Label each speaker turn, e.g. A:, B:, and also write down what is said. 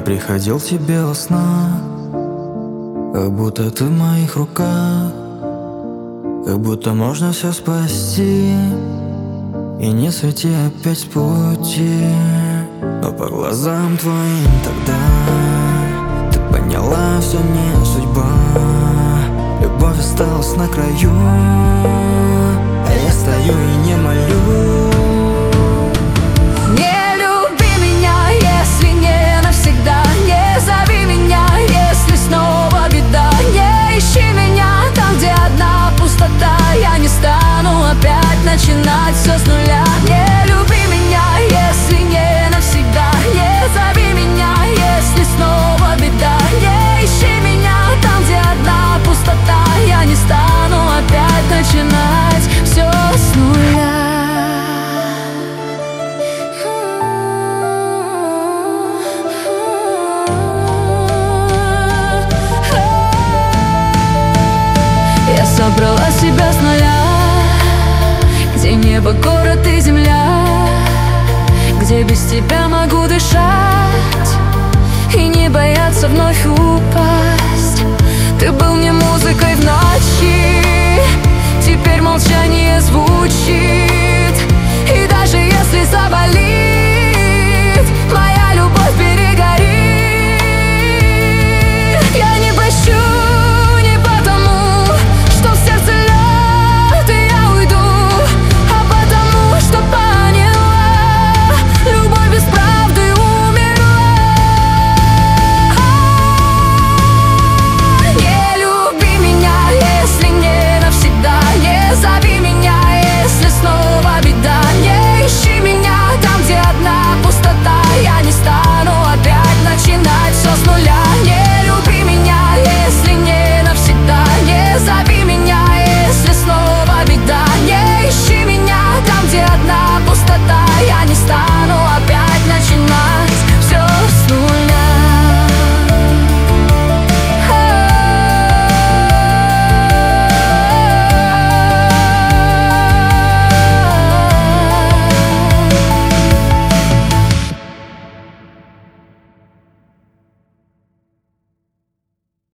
A: приходил к тебе во снах, как будто ты в моих руках, как будто можно все спасти и не сойти опять с пути. Но по глазам твоим тогда ты поняла, все не судьба. Любовь осталась на краю, а я стою и не молю.
B: Не люби меня, если не навсегда. Не зови меня, если снова беда. Не ищи меня там, где одна пустота. Я не стану опять начинать все с нуля. Не люби меня, если не навсегда. Не зови меня, если снова беда. Не ищи меня там, где одна пустота. Я не стану опять начинать все с нуля. Я собрала себя с нуля, где небо, город и земля, где без тебя могу дышать и не бояться вновь упасть. Ты был мне музыкой в ночи, теперь молчание звучит.